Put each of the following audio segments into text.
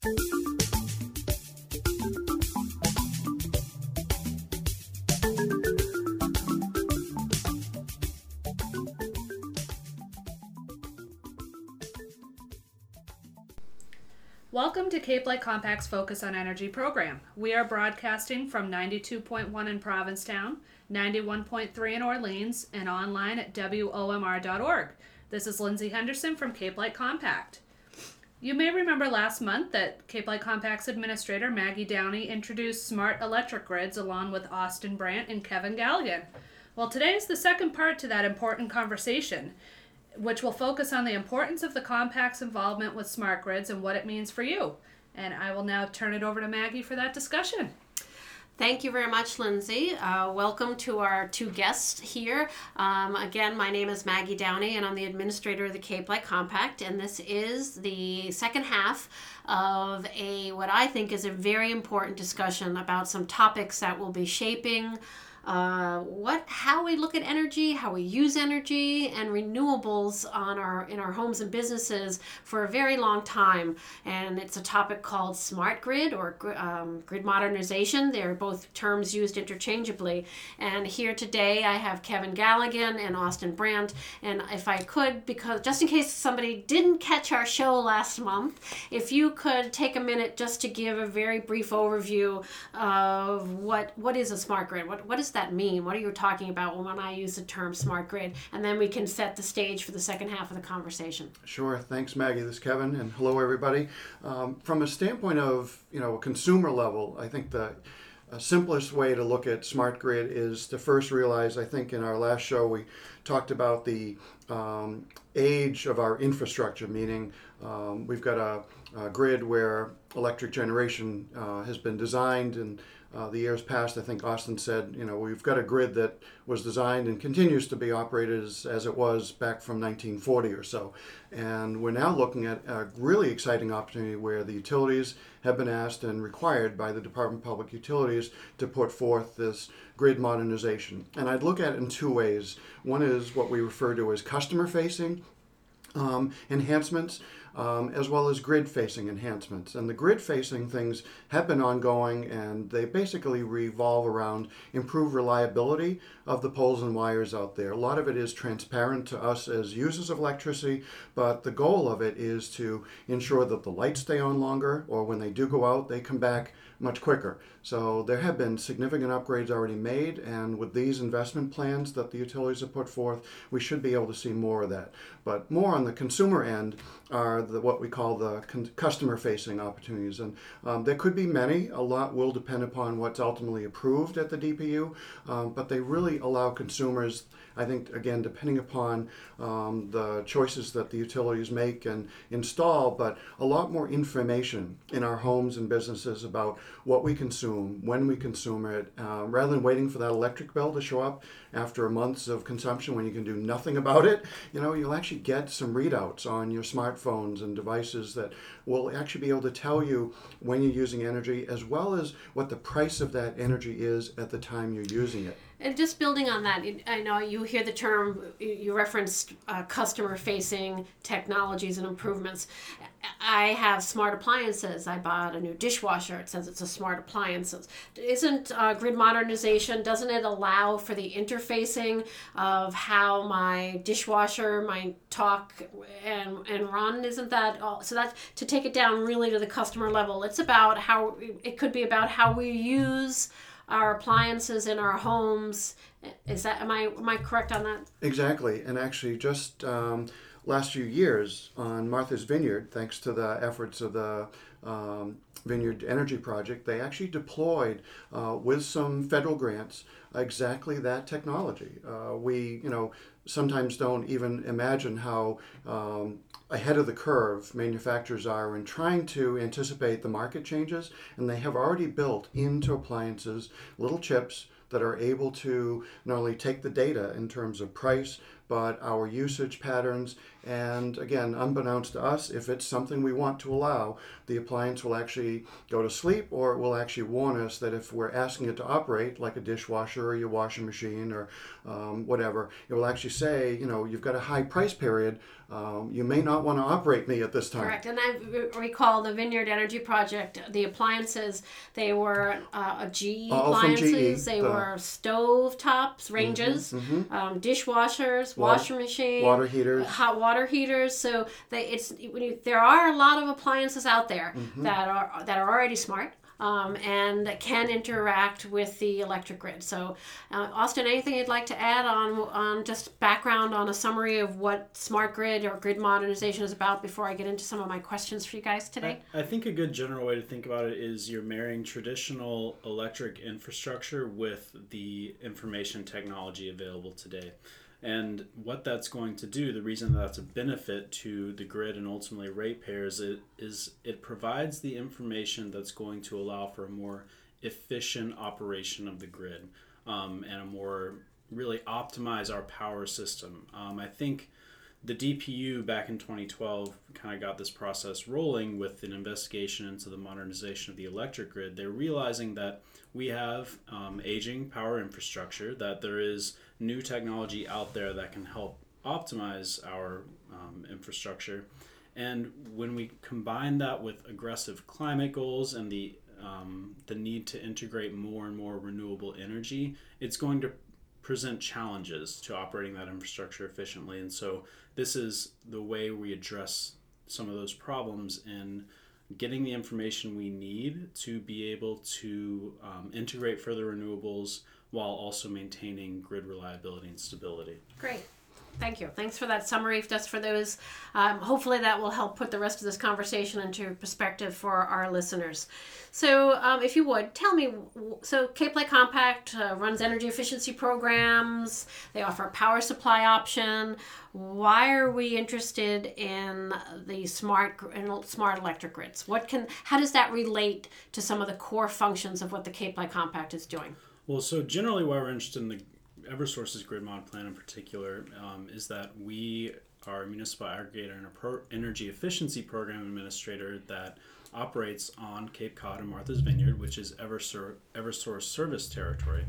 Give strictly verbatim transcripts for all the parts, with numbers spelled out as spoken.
Welcome to Cape Light Compact's Focus on Energy program. We are broadcasting from ninety-two point one in Provincetown, ninety-one point three in Orleans, and online at W O M R dot org. This is Lindsay Henderson from Cape Light Compact. You may remember last month that Cape Light Compact's administrator, Maggie Downey, introduced smart electric grids along with Austin Brandt and Kevin Galligan. Well, today is the second part to that important conversation, which will focus on the importance of the Compact's involvement with smart grids and what it means for you. And I will now turn it over to Maggie for that discussion. Thank you very much, Lindsay. Uh, welcome to our two guests here. Um, again, my name is Maggie Downey, and I'm the administrator of the Cape Light Compact, and this is the second half of a what I think is a very important discussion about some topics that will be shaping Uh, what, how we look at energy, how we use energy and renewables on our in our homes and businesses for a very long time. And it's a topic called smart grid or um, grid modernization. They're both terms used interchangeably. And here today I have Kevin Galligan and Austin Brandt. And if I could, because just in case somebody didn't catch our show last month, if you could take a minute just to give a very brief overview of what what is a smart grid, what what is that mean? What are you talking about when I use the term smart grid? And then we can set the stage for the second half of the conversation. Sure. Thanks, Maggie. This is Kevin, and hello, everybody. Um, from a standpoint of, you know, a consumer level, I think the uh, simplest way to look at smart grid is to first realize, I think in our last show, we talked about the um, age of our infrastructure, meaning um, we've got a, a grid where electric generation uh, has been designed, and Uh, the years past, I think Austin said, you know, we've got a grid that was designed and continues to be operated as, as it was back from nineteen forty or so. And we're now looking at a really exciting opportunity where the utilities have been asked and required by the Department of Public Utilities to put forth this grid modernization. And I'd look at it in two ways. One is what we refer to as customer-facing Um, enhancements, um, as well as grid-facing enhancements. And the grid-facing things have been ongoing, and they basically revolve around improved reliability of the poles and wires out there. A lot of it is transparent to us as users of electricity, but the goal of it is to ensure that the lights stay on longer, or when they do go out, they come back much quicker. So there have been significant upgrades already made, and with these investment plans that the utilities have put forth, we should be able to see more of that. But more on the consumer end are the, what we call the con- customer-facing opportunities. And um, there could be many. A lot will depend upon what's ultimately approved at the D P U, um, but they really allow consumers, I think, again, depending upon um, the choices that the utilities make and install, but a lot more information in our homes and businesses about what we consume, when we consume it, uh, rather than waiting for that electric bill to show up after months of consumption when you can do nothing about it. You know, you'll actually get some readouts on your smartphones and devices that will actually be able to tell you when you're using energy, as well as what the price of that energy is at the time you're using it. And just building on that, I know you hear the term, you referenced uh, customer-facing technologies and improvements. I have smart appliances. I bought a new dishwasher. It says it's a smart appliance. Isn't uh, grid modernization, doesn't it allow for the interfacing of how my dishwasher might talk and, and run? Isn't that all? So that, to take it down really to the customer level, it's about how, it could be about how we use our appliances in our homes. Is that, am I am I correct on that? Exactly. And actually just um, last few years on Martha's Vineyard, thanks to the efforts of the um, Vineyard Energy Project, they actually deployed uh, with some federal grants exactly that technology. Uh, we, you know, sometimes don't even imagine how um, ahead of the curve manufacturers are in trying to anticipate the market changes, and they have already built into appliances little chips that are able to not only take the data in terms of price, but our usage patterns. And again, unbeknownst to us, if it's something we want to allow, the appliance will actually go to sleep, or it will actually warn us that if we're asking it to operate, like a dishwasher or your washing machine or um, whatever, it will actually say, you know, you've got a high price period. Um, you may not want to operate me at this time. Correct. And I re- recall the Vineyard Energy Project, the appliances, they were uh, a G E All from G E, appliances, they the- were stove tops, ranges, mhm. um, dishwashers, Water- washing machine, water heaters. hot water heaters. So they, it's when you, there are a lot of appliances out there Mm-hmm. that are that are already smart. Um, and can interact with the electric grid. So, uh, Austin, anything you'd like to add on on just background on a summary of what smart grid or grid modernization is about before I get into some of my questions for you guys today? I, I think a good general way to think about it is you're marrying traditional electric infrastructure with the information technology available today. And what that's going to do, the reason that that's a benefit to the grid and ultimately ratepayers, it, is it provides the information that's going to allow for a more efficient operation of the grid um, and a more really optimize our power system. Um, I think the D P U back in twenty twelve kind of got this process rolling with an investigation into the modernization of the electric grid. They're realizing that we have um, aging power infrastructure, that there is new technology out there that can help optimize our um, infrastructure. And when we combine that with aggressive climate goals and the um, the need to integrate more and more renewable energy, it's going to present challenges to operating that infrastructure efficiently. And so this is the way we address some of those problems in getting the information we need to be able to um, integrate further renewables while also maintaining grid reliability and stability. Great. Thank you. Thanks for that summary. Just for those, um, hopefully that will help put the rest of this conversation into perspective for our listeners. So um, if you would, tell me, so Cape Light Compact uh, runs energy efficiency programs. They offer a power supply option. Why are we interested in the smart in smart electric grids? What can, how does that relate to some of the core functions of what the Cape Light Compact is doing? Well, so generally why we're interested in the Eversource's grid mod plan in particular um, is that we are a municipal aggregator and a pro- energy efficiency program administrator that operates on Cape Cod and Martha's Vineyard, which is Eversource, Eversource service territory.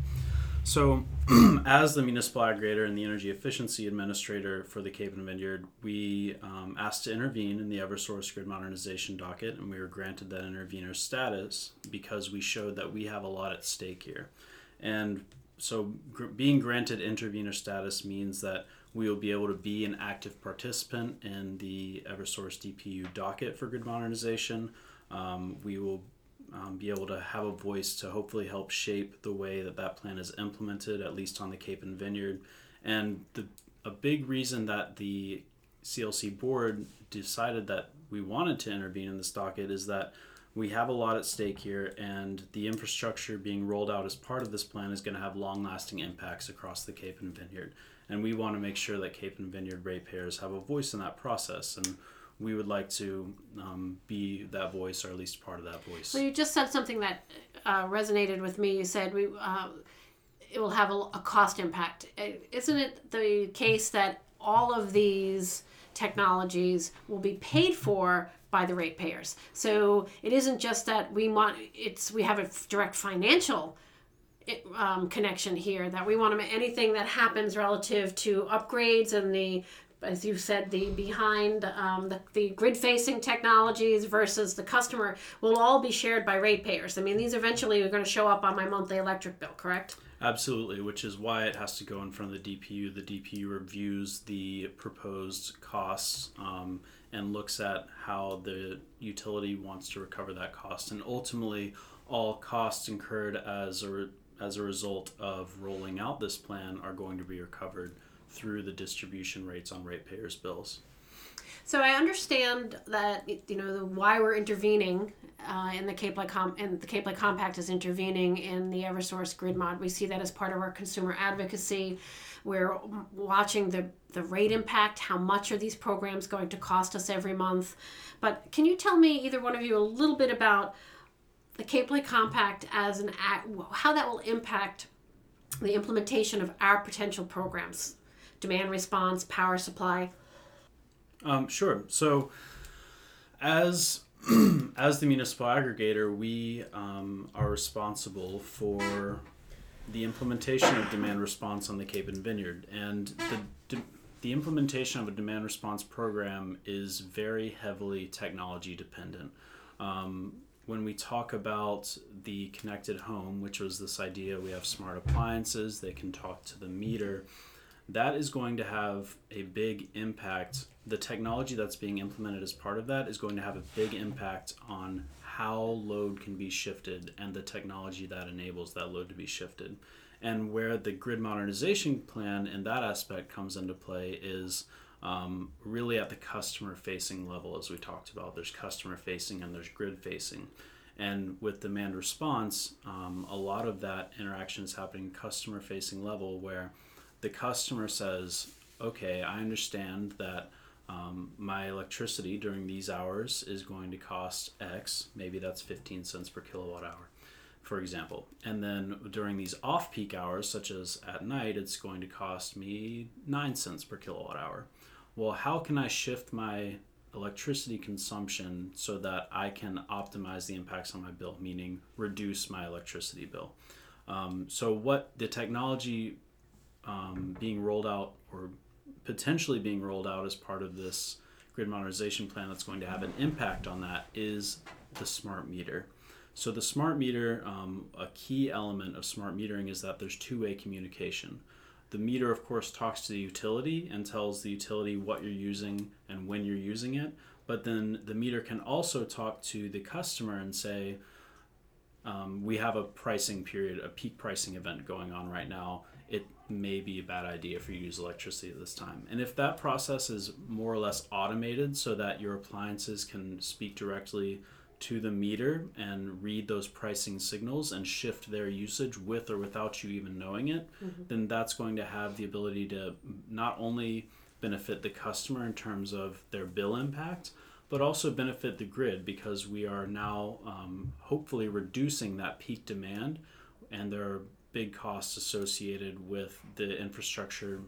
So as the municipal aggregator and the energy efficiency administrator for the Cape and Vineyard, we um, asked to intervene in the Eversource grid modernization docket, and we were granted that intervener status because we showed that we have a lot at stake here. And so gr- being granted intervener status means that we will be able to be an active participant in the Eversource D P U docket for grid modernization. Um, we will um, be able to have a voice to hopefully help shape the way that that plan is implemented, at least on the Cape and Vineyard. And the, a big reason that the C L C board decided that we wanted to intervene in this docket is that we have a lot at stake here, and the infrastructure being rolled out as part of this plan is going to have long-lasting impacts across the Cape and Vineyard. And we want to make sure that Cape and Vineyard ratepayers have a voice in that process, and we would like to um, be that voice, or at least part of that voice. Well, you just said something that uh, resonated with me. You said we uh, it will have a, a cost impact. Isn't it the case that all of these technologies will be paid for by the ratepayers? So it isn't just that we want it's we have a direct financial um, connection here, that we want to make anything that happens relative to upgrades and the, as you said, the behind um, the, the grid-facing technologies versus the customer will all be shared by ratepayers. I mean, these eventually are going to show up on my monthly electric bill, correct? Absolutely, which is why it has to go in front of the D P U. The D P U reviews the proposed costs um, and looks at how the utility wants to recover that cost. And ultimately, all costs incurred as a, re- as a result of rolling out this plan are going to be recovered through the distribution rates on ratepayers' bills. So I understand that, you know, the, why we're intervening uh, in the Cape Light Com- and the Cape Light Compact is intervening in the Eversource grid mod. We see that as part of our consumer advocacy. We're watching the, the rate impact. How much are these programs going to cost us every month? But can you tell me, either one of you, a little bit about the Cape Light Compact as an act, how that will impact the implementation of our potential programs? demand response, power supply? Um, sure. So as as the municipal aggregator, we um, are responsible for the implementation of demand response on the Cape and Vineyard. And the, de- the implementation of a demand response program is very heavily technology dependent. Um, when we talk about the connected home, which was this idea, we have smart appliances, they can talk to the meter, that is going to have a big impact. The technology that's being implemented as part of that is going to have a big impact on how load can be shifted and the technology that enables that load to be shifted. And where the grid modernization plan in that aspect comes into play is um, really at the customer facing level, as we talked about. There's customer facing and there's grid facing. And with demand response, um, a lot of that interaction is happening customer facing level, where the customer says, okay, I understand that um, my electricity during these hours is going to cost X, maybe that's fifteen cents per kilowatt hour, for example. And then during these off-peak hours, such as at night, it's going to cost me nine cents per kilowatt hour. Well, how can I shift my electricity consumption so that I can optimize the impacts on my bill, meaning reduce my electricity bill? Um, so what the technology um, being rolled out, or potentially being rolled out as part of this grid modernization plan that's going to have an impact on that, is the smart meter. So the smart meter, um, a key element of smart metering is that there's two-way communication. The meter, of course, talks to the utility and tells the utility what you're using and when you're using it. But then the meter can also talk to the customer and say, um, we have a pricing period, a peak pricing event going on right now. It may be a bad idea for you to use electricity at this time. And if that process is more or less automated so that your appliances can speak directly to the meter and read those pricing signals and shift their usage with or without you even knowing it, mm-hmm. then that's going to have the ability to not only benefit the customer in terms of their bill impact, but also benefit the grid, because we are now um, hopefully reducing that peak demand, and there are big costs associated with the infrastructure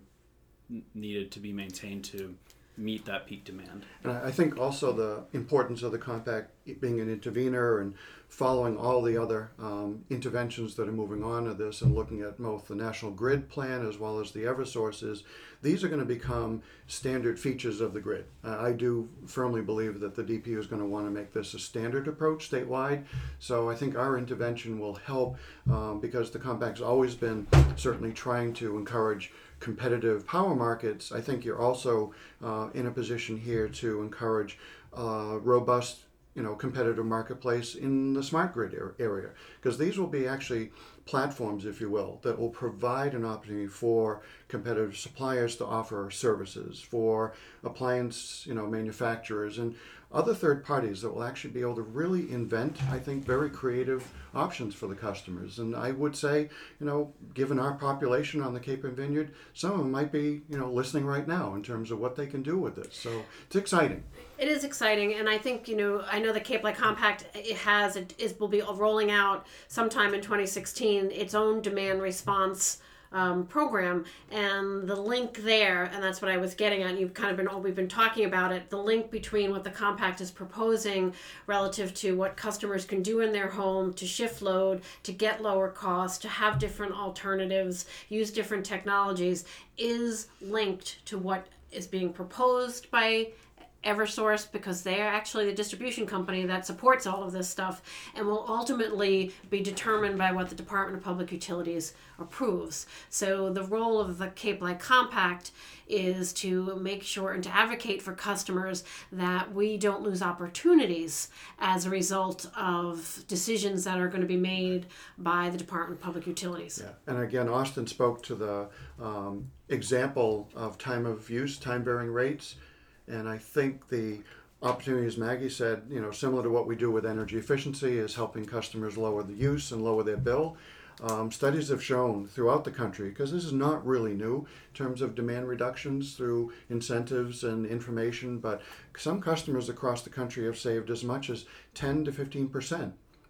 needed to be maintained to meet that peak demand. And I think also the importance of the compact being an intervener and following all the other um, interventions that are moving on to this, and looking at both the National Grid Plan as well as the Eversources, these are going to become standard features of the grid. Uh, I do firmly believe that the D P U is going to want to make this a standard approach statewide. So I think our intervention will help um, because the compact's always been certainly trying to encourage competitive power markets. I think you're also uh, in a position here to encourage uh, robust, you know, competitive marketplace in the smart grid area, because these will be actually platforms, if you will, that will provide an opportunity for competitive suppliers to offer services, for appliance, you know, manufacturers and other third parties that will actually be able to really invent, I think, very creative options for the customers. And I would say, you know, given our population on the Cape and Vineyard, some of them might be, you know, listening right now in terms of what they can do with this. So it's exciting. It is exciting, and I think, you know, I know the Cape Light Compact, it has, it is, will be rolling out sometime in twenty sixteen its own demand response Um, program, and the link there, and that's what I was getting at, you've kind of been, oh, we've been talking about it, the link between what the compact is proposing relative to what customers can do in their home to shift load, to get lower costs, to have different alternatives, use different technologies, is linked to what is being proposed by Eversource, because they are actually the distribution company that supports all of this stuff, and will ultimately be determined by what the Department of Public Utilities approves. So the role of the Cape Light Compact is to make sure and to advocate for customers that we don't lose opportunities as a result of decisions that are going to be made by the Department of Public Utilities. Yeah, and again, Austin spoke to the um, example of time of use, time varying rates. And I think the opportunity, as Maggie said, you know, similar to what we do with energy efficiency, is helping customers lower the use and lower their bill. Um, studies have shown throughout the country, because this is not really new in terms of demand reductions through incentives and information, but some customers across the country have saved as much as ten to fifteen percent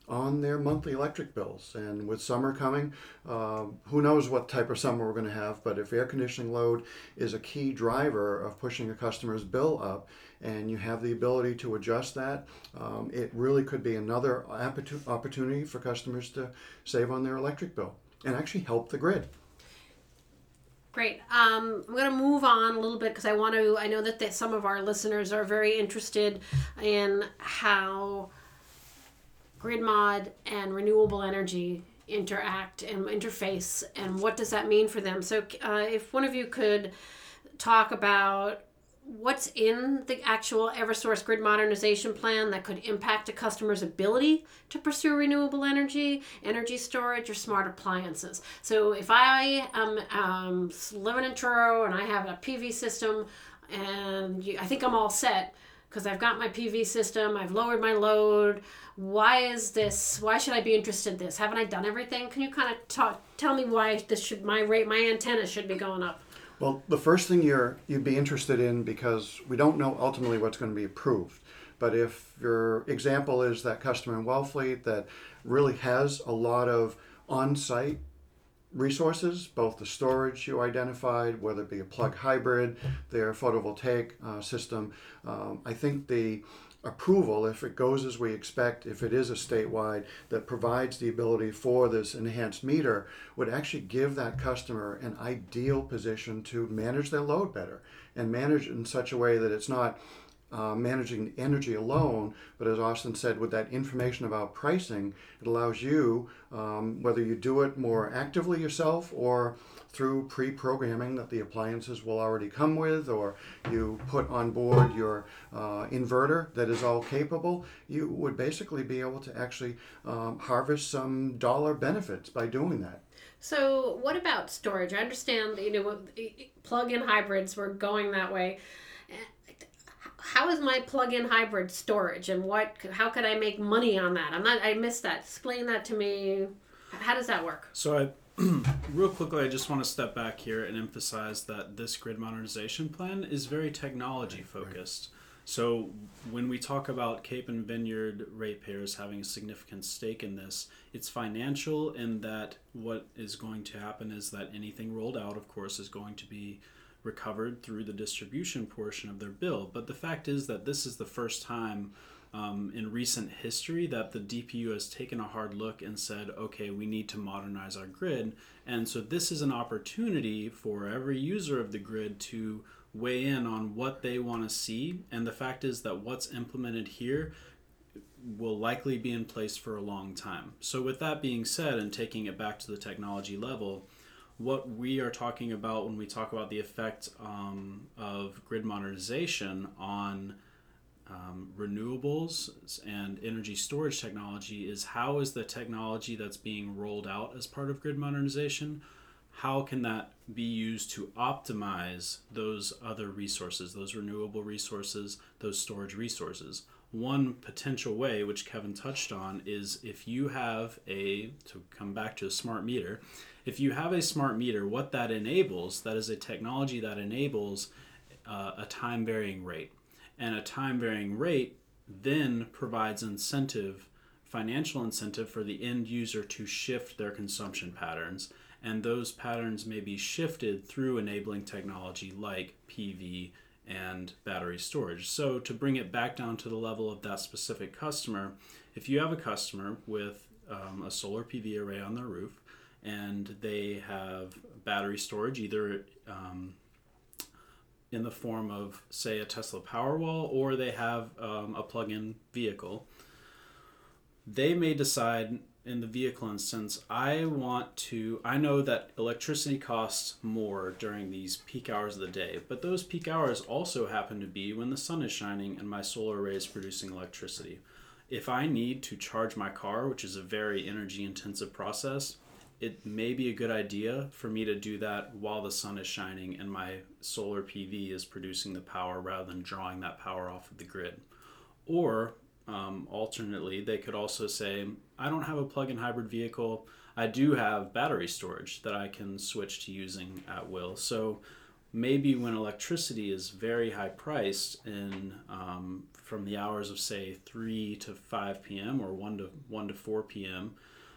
on their monthly electric bills. And with summer coming, uh, who knows what type of summer we're going to have, but if air conditioning load is a key driver of pushing a customer's bill up, and you have the ability to adjust that, um, it really could be another opportunity for customers to save on their electric bill and actually help the grid. Great. Um, I'm going to move on a little bit because I want to, I know that the, some of our listeners are very interested in how grid mod and renewable energy interact and interface, and what does that mean for them. So uh, if one of you could talk about what's in the actual Eversource grid modernization plan that could impact a customer's ability to pursue renewable energy, energy storage, or smart appliances. So if I am um, living in Truro and I have a P V system, and you, I think I'm all set because I've got my P V system, I've lowered my load. Why is this? Why should I be interested in this? Haven't I done everything? Can you kind of talk, tell me why this should my rate, my antenna should be going up? Well, the first thing you're, you'd be interested in, because we don't know ultimately what's going to be approved, but if your example is that customer in Wellfleet that really has a lot of on-site resources, both the storage you identified, whether it be a plug hybrid, their photovoltaic uh, system, um, I think the approval, if it goes as we expect, if it is a statewide that provides the ability for this enhanced meter, would actually give that customer an ideal position to manage their load better and manage in such a way that it's not uh, managing energy alone, but as Austin said, with that information about pricing, it allows you, um, whether you do it more actively yourself or through pre-programming that the appliances will already come with, or you put on board your uh, inverter that is all capable, you would basically be able to actually um, harvest some dollar benefits by doing that. So what about storage? I understand, you know, plug-in hybrids were going that way. How is my plug-in hybrid storage, and what? How could I make money on that? I'm not. I missed that. Explain that to me. How does that work? So I. Real quickly, I just want to step back here and emphasize that this grid modernization plan is very technology focused. So when we talk about Cape and Vineyard ratepayers having a significant stake in this, it's financial in that what is going to happen is that anything rolled out, of course, is going to be recovered through the distribution portion of their bill. But the fact is that this is the first time Um, in recent history that the D P U has taken a hard look and said, okay, we need to modernize our grid. And so this is an opportunity for every user of the grid to weigh in on what they want to see. And the fact is that what's implemented here will likely be in place for a long time. So with that being said, and taking it back to the technology level, what we are talking about when we talk about the effect um, of grid modernization on Um, renewables and energy storage technology is how is the technology that's being rolled out as part of grid modernization, how can that be used to optimize those other resources, those renewable resources, those storage resources. One potential way, which Kevin touched on, is if you have a, to come back to a smart meter, if you have a smart meter, what that enables, that is a technology that enables uh, a time varying rate. And a time-varying rate then provides incentive, financial incentive for the end user to shift their consumption patterns. And those patterns may be shifted through enabling technology like P V and battery storage. So to bring it back down to the level of that specific customer, if you have a customer with um, a solar P V array on their roof and they have battery storage, either um, in the form of, say, a Tesla Powerwall, or they have um, a plug-in vehicle, they may decide in the vehicle instance, I want to, I know that electricity costs more during these peak hours of the day, but those peak hours also happen to be when the sun is shining and my solar array is producing electricity. If I need to charge my car, which is a very energy intensive process, it may be a good idea for me to do that while the sun is shining and my solar P V is producing the power rather than drawing that power off of the grid. Or um, alternately, they could also say, I don't have a plug-in hybrid vehicle. I do have battery storage that I can switch to using at will. So maybe when electricity is very high priced in um, from the hours of say three to five p.m. or one to one to four p.m.,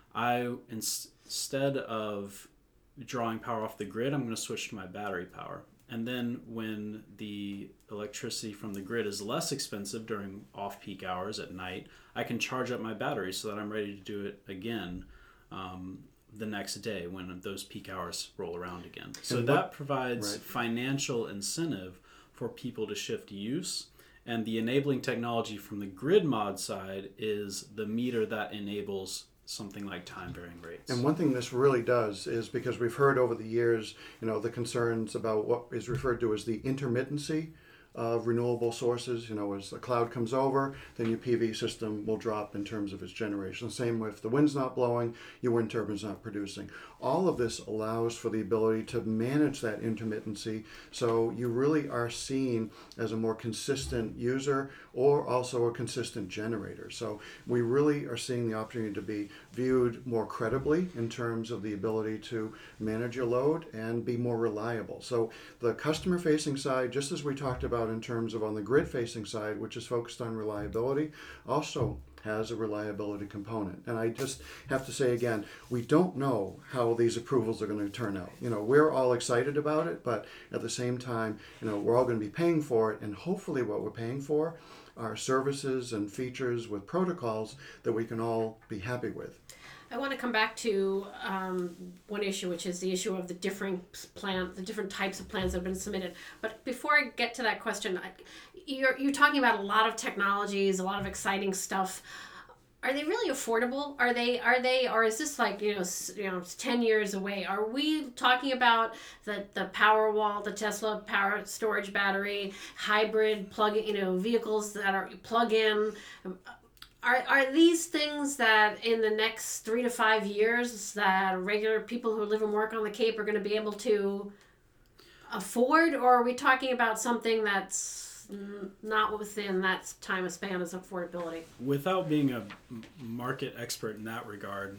I ins- instead of drawing power off the grid, I'm going to switch to my battery power. And then when the electricity from the grid is less expensive during off-peak hours at night, I can charge up my battery so that I'm ready to do it again um, the next day when those peak hours roll around again. So And that what- provides right. financial incentive for people to shift use. And the enabling technology from the grid mod side is the meter that enables something like time varying rates. And one thing this really does is, because we've heard over the years, you know, the concerns about what is referred to as the intermittency of renewable sources. You know, as the cloud comes over, then your P V system will drop in terms of its generation. Same with the wind's not blowing, your wind turbine's not producing. All of this allows for the ability to manage that intermittency, so you really are seen as a more consistent user or also a consistent generator. So we really are seeing the opportunity to be viewed more credibly in terms of the ability to manage your load and be more reliable. So the customer facing side, just as we talked about in terms of on the grid facing side, which is focused on reliability, also has a reliability component. And I just have to say again, we don't know how these approvals are going to turn out. You know, we're all excited about it, but at the same time, you know, we're all going to be paying for it, and hopefully what we're paying for are services and features with protocols that we can all be happy with. I want to come back to um, one issue, which is the issue of the different plan, the different types of plans that have been submitted. But before I get to that question, I, you're you're talking about a lot of technologies, a lot of exciting stuff. Are they really affordable? Are they are they or is this like you know you know ten years away? Are we talking about the the Powerwall, the Tesla power storage battery, hybrid plug you know vehicles that are plug in? Are are these things that in the next three to five years that regular people who live and work on the Cape are going to be able to afford, or are we talking about something that's not within that time of span as affordability? Without being a market expert in that regard,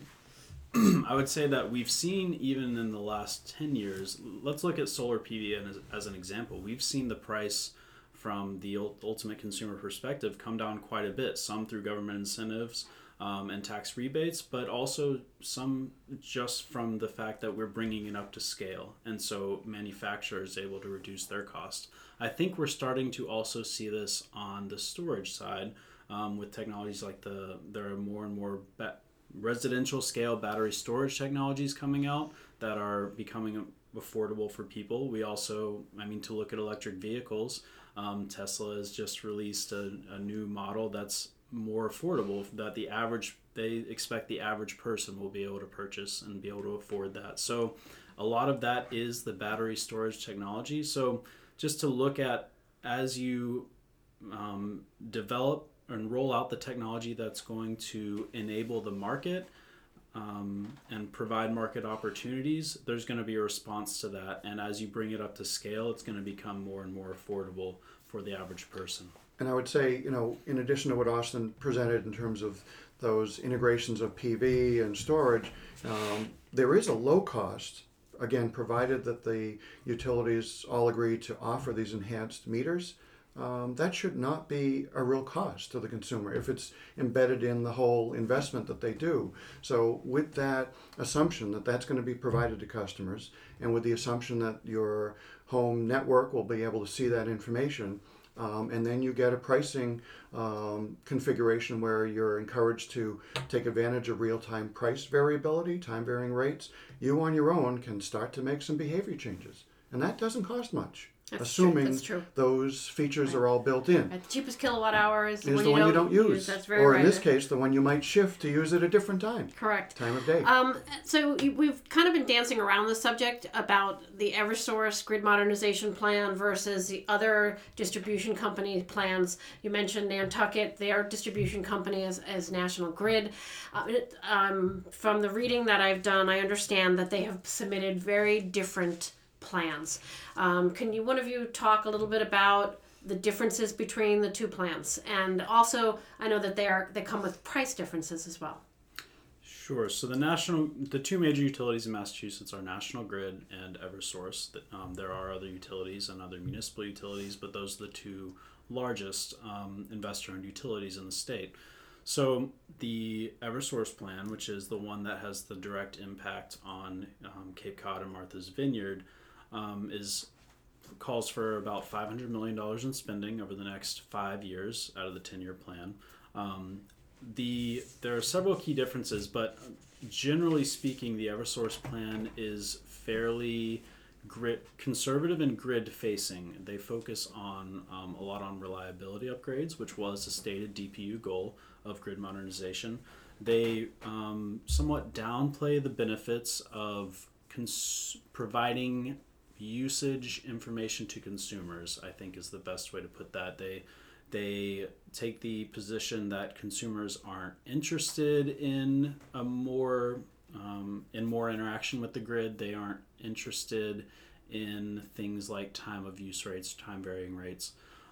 I would say that we've seen, even in the last ten years, let's look at solar P V as, as an example. We've seen the price from the ultimate consumer perspective come down quite a bit, some through government incentives um, and tax rebates, but also some just from the fact that we're bringing it up to scale. And so manufacturers are able to reduce their cost. I think we're starting to also see this on the storage side um, with technologies like the, there are more and more ba- residential scale battery storage technologies coming out that are becoming affordable for people. We also, I mean, to look at electric vehicles, Um, Tesla has just released a, a new model that's more affordable, that the average, they expect the average person will be able to purchase and be able to afford that. So a lot of that is the battery storage technology. So just to look at, as you um, develop and roll out the technology that's going to enable the market Um, and provide market opportunities, there's going to be a response to that. And as you bring it up to scale, it's going to become more and more affordable for the average person. And I would say, you know, in addition to what Austin presented in terms of those integrations of P V and storage, um, there is a low cost, again, provided that the utilities all agree to offer these enhanced meters. Um, that should not be a real cost to the consumer if it's embedded in the whole investment that they do. So with that assumption that that's going to be provided to customers, and with the assumption that your home network will be able to see that information, um, and then you get a pricing um, configuration where you're encouraged to take advantage of real-time price variability, time varying rates, you on your own can start to make some behavior changes. And that doesn't cost much. That's assuming true. That's true. those features right. are all built in. Right. The cheapest kilowatt hour is, is the one, the you, one don't you don't use. use. That's very or right. in this case, the one you might shift to use at a different time. Correct. Time of day. Um, so we've kind of been dancing around the subject about the Eversource grid modernization plan versus the other distribution company plans. You mentioned Nantucket, their distribution company is, is National Grid. Uh, it, um, from the reading that I've done, I understand that they have submitted very different plans. Um, can you, one of you, talk a little bit about the differences between the two plans? And also, I know that they are they come with price differences as well. Sure. So the national, the two major utilities in Massachusetts are National Grid and Eversource. Um, there are other utilities and other municipal utilities, but those are the two largest um, investor-owned utilities in the state. So the Eversource plan, which is the one that has the direct impact on um, Cape Cod and Martha's Vineyard, um, is calls for about five hundred million dollars in spending over the next five years out of the ten-year plan. Um, the there are several key differences, but generally speaking, the Eversource plan is fairly grid conservative and grid facing. They focus on um, a lot on reliability upgrades, which was a stated D P U goal of grid modernization. They um, somewhat downplay the benefits of cons- providing usage information to consumers, I think is the best way to put that. They they take the position that consumers aren't interested in a more um, in more interaction with the grid. They aren't interested in things like time of use rates, time varying rates,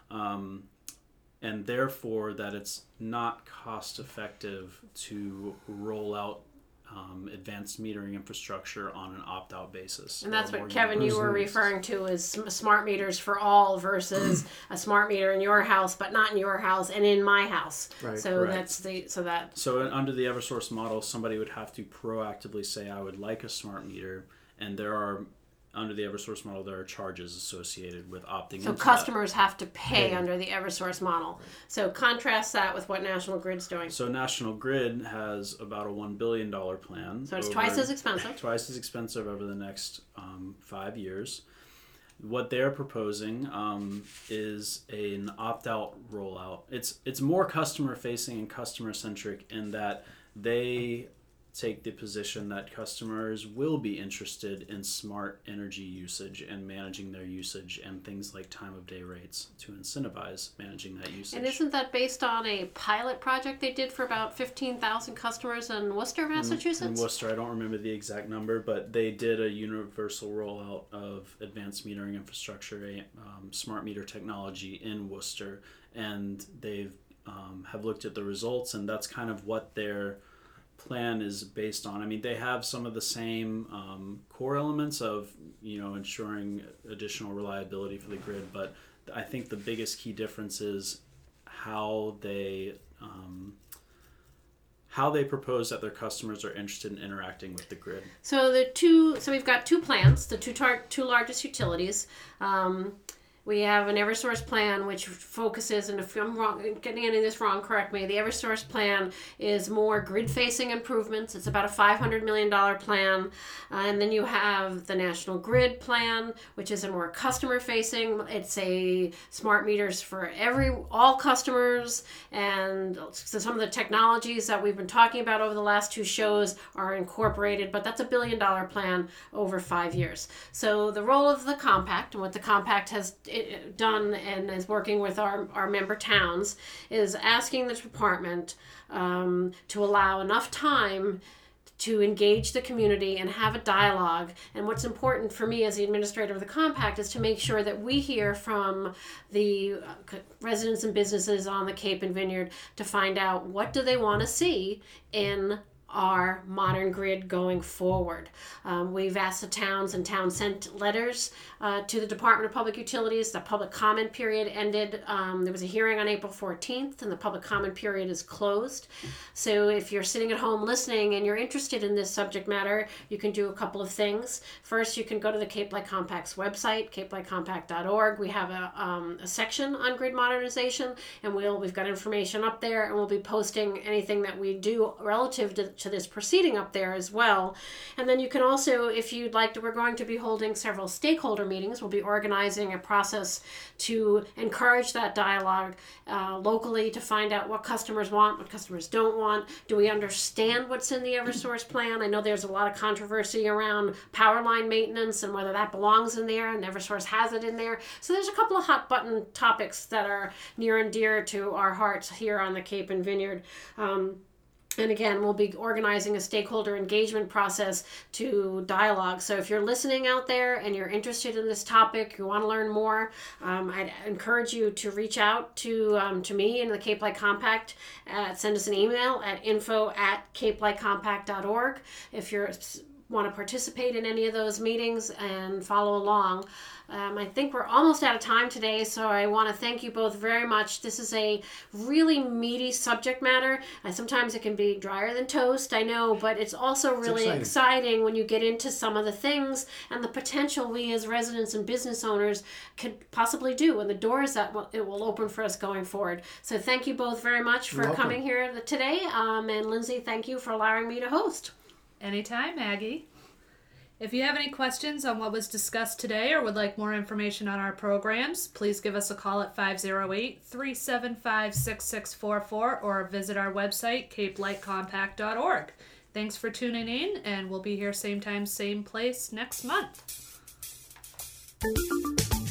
um, and therefore that it's not cost effective to roll out Um, advanced metering infrastructure on an opt-out basis. And that's or what, more Kevin, you were universal. referring to as sm- smart meters for all versus a smart meter in your house, but not in your house and in my house. Right, so correct. that's the so that So uh, under the Eversource model, somebody would have to proactively say, I would like a smart meter, and there are, under the Eversource model, there are charges associated with opting so into customers have to pay Yeah. under the Eversource model. So contrast that with what National Grid's doing. that. So National Grid has about a one billion dollars plan. So it's over- twice as expensive. Twice as expensive over the next um, five years. What they're proposing um, is an opt-out rollout. It's it's more customer-facing and customer-centric in that they take the position that customers will be interested in smart energy usage and managing their usage and things like time of day rates to incentivize managing that usage. And isn't that based on a pilot project they did for about fifteen thousand customers in Worcester, Massachusetts? In Worcester, I don't remember the exact number, but they did a universal rollout of advanced metering infrastructure, a um, smart meter technology in Worcester, and they've um, have looked at the results, and that's kind of what their plan is based on. I mean, they have some of the same um, core elements of, you know, ensuring additional reliability for the grid, but I think the biggest key difference is how they um, how they propose that their customers are interested in interacting with the grid. So the two, so we've got two plans, the two tar- two largest utilities. Um, we have an Eversource plan which focuses, and if I'm wrong, getting any of this wrong, correct me. The Eversource plan is more grid-facing improvements. It's about a five hundred million dollars plan, uh, and then you have the National Grid plan, which is a more customer-facing. It's a smart meters for every all customers, and so some of the technologies that we've been talking about over the last two shows are incorporated. But that's a billion-dollar plan over five years. So the role of the compact and what the compact has it done and is working with our, our member towns is asking the department um, to allow enough time to engage the community and have a dialogue. And what's important for me as the administrator of the compact is to make sure that we hear from the residents and businesses on the Cape and Vineyard to find out what do they want to see in our modern grid going forward. Um, we've asked the towns, and towns sent letters uh, to the Department of Public Utilities. The public comment period ended. Um, there was a hearing on April fourteenth, and the public comment period is closed. So if you're sitting at home listening and you're interested in this subject matter, you can do a couple of things. First, you can go to the Cape Light Compact's website, cape light compact dot org. We have a, um, a section on grid modernization, and we'll, we've got information up there, and we'll be posting anything that we do relative to to this proceeding up there as well. And then you can also, if you'd like to, we're going to be holding several stakeholder meetings. We'll be organizing a process to encourage that dialogue uh, locally to find out what customers want, what customers don't want. Do we understand what's in the Eversource plan? I know there's a lot of controversy around power line maintenance and whether that belongs in there, and Eversource has it in there. So there's a couple of hot button topics that are near and dear to our hearts here on the Cape and Vineyard. Um, And again, we'll be organizing a stakeholder engagement process to dialogue. So if you're listening out there and you're interested in this topic, you want to learn more, um, I'd encourage you to reach out to um, to me in the Cape Light Compact. Uh, send us an email at info at cape light compact dot org if you're want to participate in any of those meetings and follow along. Um, I think we're almost out of time today, so I want to thank you both very much. This is a really meaty subject matter. Uh, sometimes it can be drier than toast, I know, but it's also really exciting. exciting when you get into some of the things and the potential we as residents and business owners could possibly do and the doors that will, it will open for us going forward. So thank you both very much for You're welcome. coming here today. Um, and Lindsay, thank you for allowing me to host. Anytime, Maggie. If you have any questions on what was discussed today or would like more information on our programs, please give us a call at five oh eight, three seven five, six six four four or visit our website, cape light compact dot org. Thanks for tuning in, and we'll be here same time, same place next month.